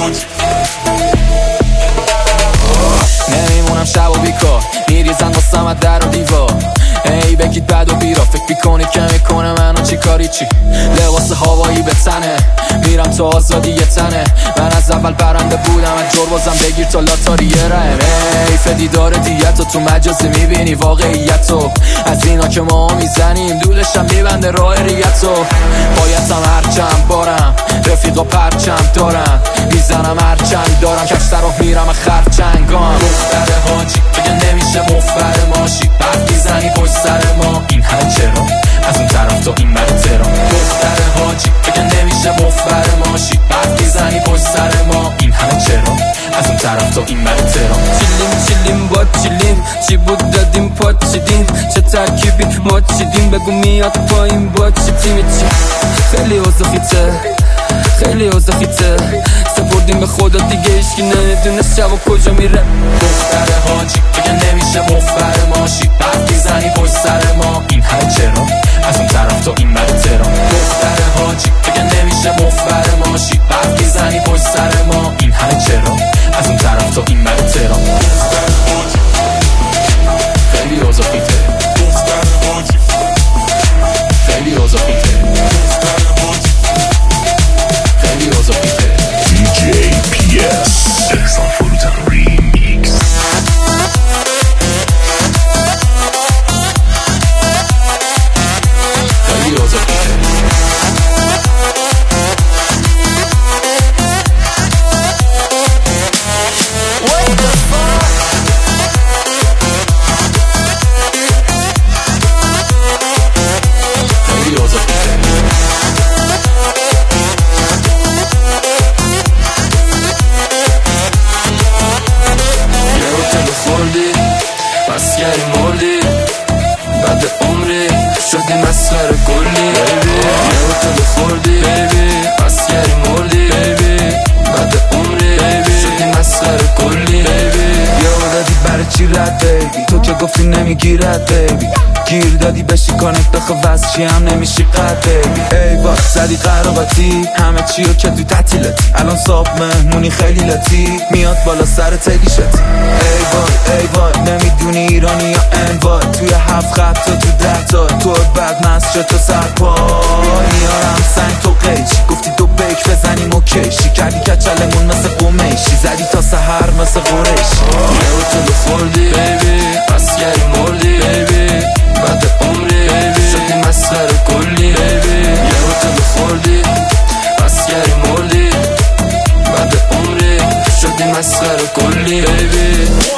نمیمونم شب و بیکار، میریزن واسم از در و دیوار. ای بگید بد و بیرا، فکر میکنید که میکنه منو چی کاری چی؟ لباس هوایی به تنه، میرم تو آزادی یه تنه. من از اول برنده بودم، از جربازم بگیر تا لاتاری رم. حیف دیدار دیتو تو مجازی میبینی واقعیتو، از اینا که ما میزنیم دولشم میبنده راه ریتو. بایدم هرچند بارم، رفیقا پرچم دارم، میزنم هرچند دارم، کفشتر رو میرم خرچنگام. دختر حاجی بگه نمیشه مفبر ماشی، بعد میزنی پشت سر ما، این همه چرا؟ از اون طرف تا این بر تهران. دختر حاجی بگه نمیشه مفبر ماشی، بعد میزنی پشت سر ما، این همه چرا؟ از اون طرف تا این بر تهران. چیلیم با چیلیم، چی بود دادیم پات چیدیم، چه ترکیبی ما چیدیم، بگو میاد پایین با چی تیمی چی. خیلی اوزخیته، خیلی اوزخیته، سپردیم به خدا دیگه ایشکی نمیدونه شب و کجا میره. دختر حاجی بگه نمیشه مفبر ماشی، بعد میزنی پشت سر ما، این همه چرا؟ از اون طرف تا این بر تهران. دختر حاجی بگه نمیشه مفبر ماشی، بعد میزنی پشت سر ما، این همه چرا؟ از اون طرف تا این بر تهران. خیلی اوزخیته، خیلی اوزخیته، خیلی اوزخیته. DJ PS Exafruta Remix. خیلی اوزخیته. مسکری مردی بعد عمری، شدی مسخره کلی. یه هتل خوردی مسکری مردی، بعد عمری شدی مسخره کلی. یه دادی برای چی رد بیبی، تو که گفتی نمیگیرد بیبی، گیر دادی بشی کانکت آخه وزشی هم نمیشی قد بیبی. ای وای زدی قرابتی، همه چی رو که تو تعطیلتی، الان صاحب مهمونی خیلی لطی، میاد بالا سر تگی شدی. ای وای نمیدونی ایرانی یا انوای، توی 7 خط تو 10 تا، تو بعد مست تو سرپای، میارم سنگ تو قیچی، گفتی دو بیک بزنیم و کشی، کردی کچلمون مثل قمیشی، زدی تا سحر مثل قریشی. یه هتل خوردی مسکری مردی، بعد عمری شدی مسخره کلی. یه هتل خوردی مسکری مردی، بعد عمری شدی مسخره کلی.